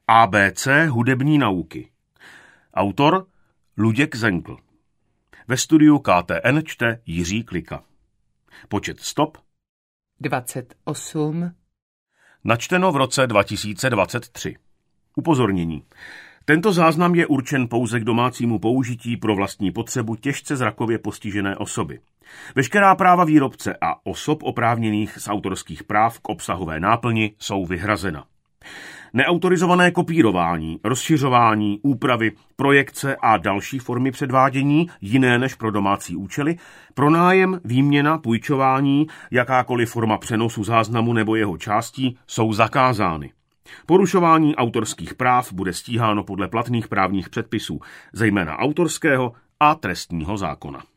ABC hudební nauky. Autor Luděk Zenkl. Ve studiu KTN čte Jiří Klika. Počet stop 28. Načteno v roce 2023. Upozornění. Tento záznam je určen pouze k domácímu použití pro vlastní potřebu těžce zrakově postižené osoby. Veškerá práva výrobce a osob oprávněných z autorských práv k obsahové náplni jsou vyhrazena. Neautorizované kopírování, rozšiřování, úpravy, projekce a další formy předvádění, jiné než pro domácí účely, pronájem, výměna, půjčování, jakákoliv forma přenosu záznamu nebo jeho částí jsou zakázány. Porušování autorských práv bude stíháno podle platných právních předpisů, zejména autorského a trestního zákona.